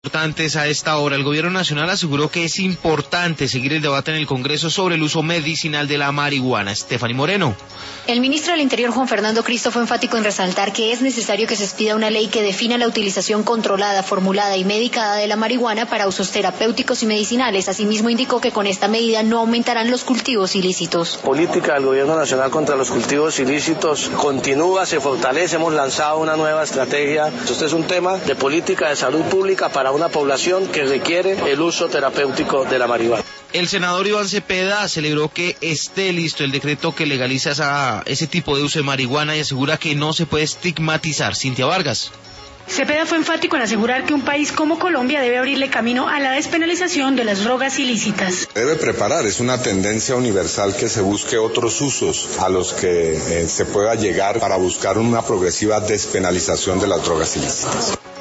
Importantes a esta hora. El gobierno nacional aseguró que es importante seguir el debate en el Congreso sobre el uso medicinal de la marihuana. Stephanie Moreno. El ministro del Interior, Juan Fernando Cristo, fue enfático en resaltar que es necesario que se expida una ley que defina la utilización controlada, formulada y medicada de la marihuana para usos terapéuticos y medicinales. Asimismo, indicó que con esta medida no aumentarán los cultivos ilícitos. Política del gobierno nacional contra los cultivos ilícitos continúa, se fortalece. Hemos lanzado una nueva estrategia. Este es un tema de política de salud pública para una población que requiere el uso terapéutico de la marihuana. El senador Iván Cepeda celebró que esté listo el decreto que legaliza ese tipo de uso de marihuana y asegura que no se puede estigmatizar. Cintia Vargas. Cepeda fue enfático en asegurar que un país como Colombia debe abrirle camino a la despenalización de las drogas ilícitas. Debe preparar, es una tendencia universal que se busque otros usos a los que se pueda llegar para buscar una progresiva despenalización de las drogas ilícitas.